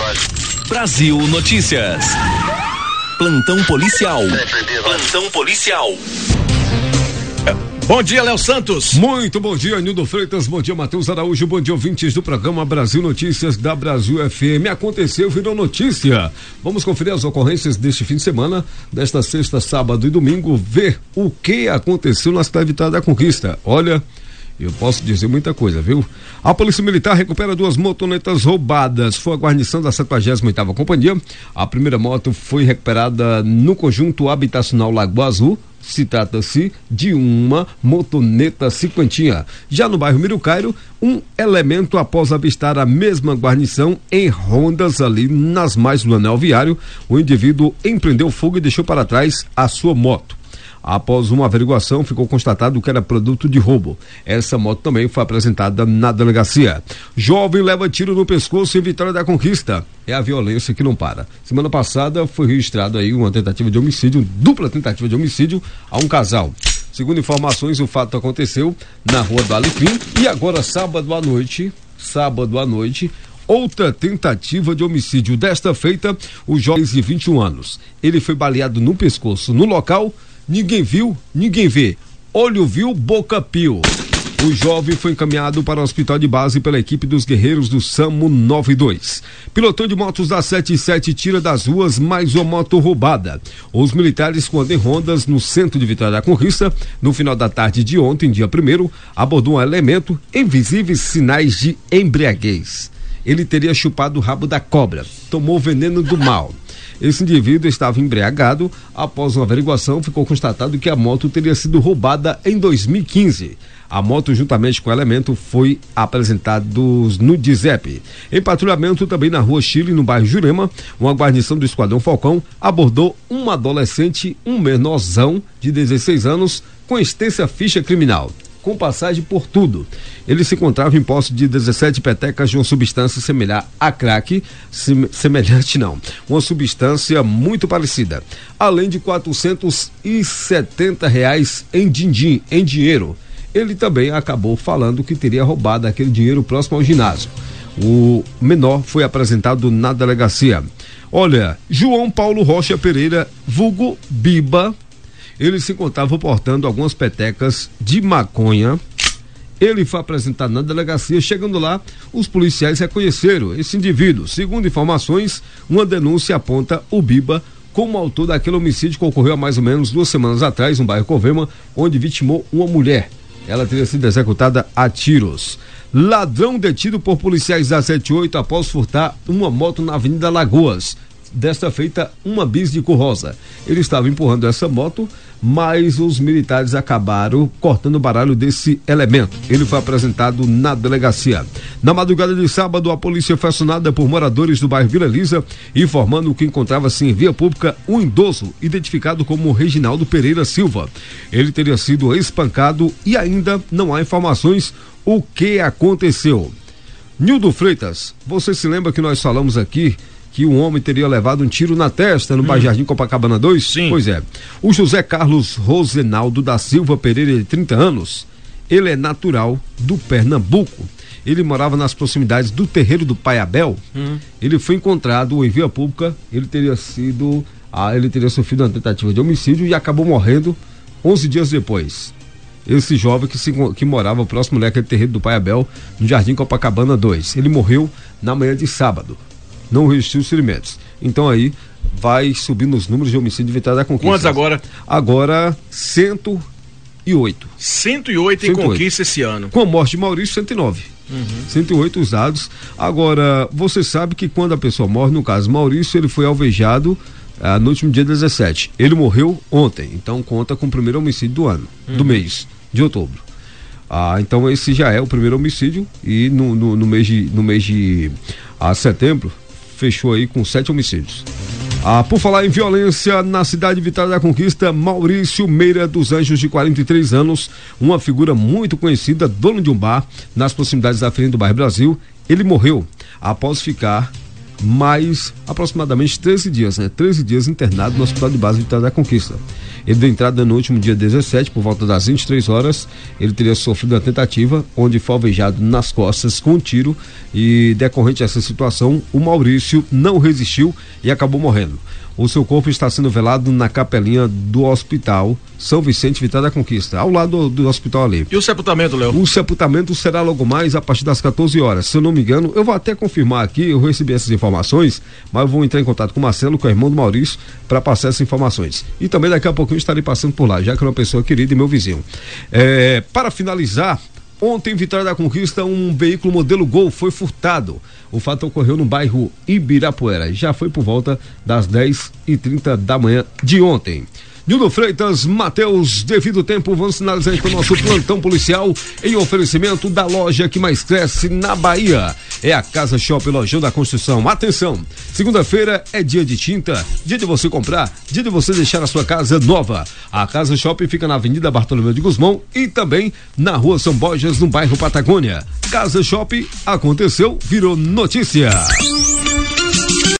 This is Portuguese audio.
Brasil Notícias. Plantão policial. Plantão policial. Bom dia, Léo Santos. Muito bom dia, Nildo Freitas. Bom dia, Matheus Araújo. Bom dia, ouvintes do programa Brasil Notícias da Brasil FM. Aconteceu, virou notícia. Vamos conferir as ocorrências deste fim de semana, desta sexta, sábado e domingo, ver o que aconteceu na cidade Vitória da Conquista. Olha, eu posso dizer muita coisa, viu? A Polícia Militar recupera 2 motonetas roubadas. Foi a guarnição da 78ª Companhia. A primeira moto foi recuperada no conjunto habitacional Lagoa Azul. Se trata-se de uma motoneta cinquentinha. Já no bairro Mirucairo, um elemento, após avistar a mesma guarnição em rondas ali nas margens do anel viário, o indivíduo empreendeu fogo e deixou para trás a sua moto. Após uma averiguação, ficou constatado que era produto de roubo. Essa moto também foi apresentada na delegacia. Jovem leva tiro no pescoço em Vitória da Conquista. É a violência que não para. Semana passada foi registrado aí uma tentativa de homicídio, dupla tentativa de homicídio a um casal. Segundo informações, o fato aconteceu na Rua do Alecrim e agora sábado à noite, outra tentativa de homicídio. Desta feita, o jovem de 21 anos. Ele foi baleado no pescoço. No local, ninguém viu, ninguém vê. Olho viu, boca piu. O jovem foi encaminhado para o hospital de base pela equipe dos guerreiros do SAMU 92. Pilotão de motos da 77 tira das ruas mais uma moto roubada. Os militares, quando em rondas no centro de Vitória da Conquista, no final da tarde de ontem, dia 1º, abordou um elemento em visíveis sinais de embriaguez. Ele teria chupado o rabo da cobra, tomou veneno do mal. Esse indivíduo estava embriagado. Após uma averiguação, ficou constatado que a moto teria sido roubada em 2015. A moto, juntamente com o elemento, foi apresentados no DIZEP. Em patrulhamento também na Rua Chile, no bairro Jurema, uma guarnição do Esquadrão Falcão abordou um adolescente, um menorzão de 16 anos, com extensa ficha criminal, com passagem por tudo. Ele se encontrava em posse de 17 petecas de uma substância semelhante a crack, uma substância muito parecida, além de R$470 em din-din, em dinheiro. Ele também acabou falando que teria roubado aquele dinheiro próximo ao ginásio. O menor foi apresentado na delegacia. Olha, João Paulo Rocha Pereira, vulgo Biba, ele se encontrava portando algumas petecas de maconha. Ele foi apresentado na delegacia. Chegando lá, os policiais reconheceram esse indivíduo. Segundo informações, uma denúncia aponta o Biba como autor daquele homicídio que ocorreu há mais ou menos 2 semanas atrás, no bairro Covema, onde vitimou uma mulher. Ela teria sido executada a tiros. Ladrão detido por policiais da 78 após furtar uma moto na Avenida Lagoas. Desta feita, uma bis de cor rosa. Ele estava empurrando essa moto, mas os militares acabaram cortando o baralho desse elemento. Ele foi apresentado na delegacia. Na madrugada de sábado, a polícia foi acionada por moradores do bairro Vila Elisa, informando que encontrava-se em via pública um idoso identificado como Reginaldo Pereira Silva. Ele teria sido espancado e ainda não há informações o que aconteceu. Nildo Freitas, você se lembra que nós falamos aqui que um homem teria levado um tiro na testa no bairro Jardim Copacabana 2? Sim. Pois é. O José Carlos Rosenaldo da Silva Pereira, de 30 anos, ele é natural do Pernambuco. Ele morava nas proximidades do terreiro do Pai Abel. Ele foi encontrado em via pública. Ele teria sofrido uma tentativa de homicídio e acabou morrendo 11 dias depois. Esse jovem que morava próximo daquele terreiro do Pai Abel, no Jardim Copacabana 2. Ele morreu na manhã de sábado. Não resistiu os ferimentos. Então aí vai subindo os números de homicídio de Vitória da Conquista. Quantos agora? Agora 108. 108 em Conquista esse ano. Com a morte de Maurício, 109. 108 usados. Agora, você sabe que quando a pessoa morre, no caso Maurício, ele foi alvejado no último dia 17. Ele morreu ontem, então conta com o primeiro homicídio do ano, do mês de outubro. Então esse já é o primeiro homicídio e no mês de setembro fechou aí com 7 homicídios. Por falar em violência, na cidade de Vitória da Conquista, Maurício Meira dos Anjos, de 43 anos, uma figura muito conhecida, dono de um bar nas proximidades da frente do bairro Brasil, ele morreu após ficar mais aproximadamente 13 dias internado no hospital de base de Vitória da Conquista. Ele deu entrada no último dia 17, por volta das 23 horas. Ele teria sofrido uma tentativa, onde foi alvejado nas costas com um tiro, e decorrente dessa situação, o Maurício não resistiu e acabou morrendo. O seu corpo está sendo velado na capelinha do Hospital São Vicente Vitória da Conquista, ao lado do hospital ali. E o sepultamento, Léo? O sepultamento será logo mais a partir das 14 horas. Se eu não me engano, eu vou até confirmar aqui, eu recebi essas informações, mas eu vou entrar em contato com o Marcelo, que é o irmão do Maurício, para passar essas informações. E também daqui a pouquinho eu estarei passando por lá, já que é uma pessoa querida e meu vizinho. Para finalizar, ontem, em Vitória da Conquista, um veículo modelo Gol foi furtado. O fato ocorreu no bairro Ibirapuera. Já foi por volta das 10h30 da manhã de ontem. Nildo Freitas, Matheus, devido tempo, vamos finalizar com o nosso plantão policial em oferecimento da loja que mais cresce na Bahia. É a Casa Shop, Lojão da Construção. Atenção, segunda-feira é dia de tinta, dia de você comprar, dia de você deixar a sua casa nova. A Casa Shop fica na Avenida Bartolomeu de Guzmão e também na Rua São Borges, no bairro Patagônia. Casa Shop, aconteceu, virou notícia.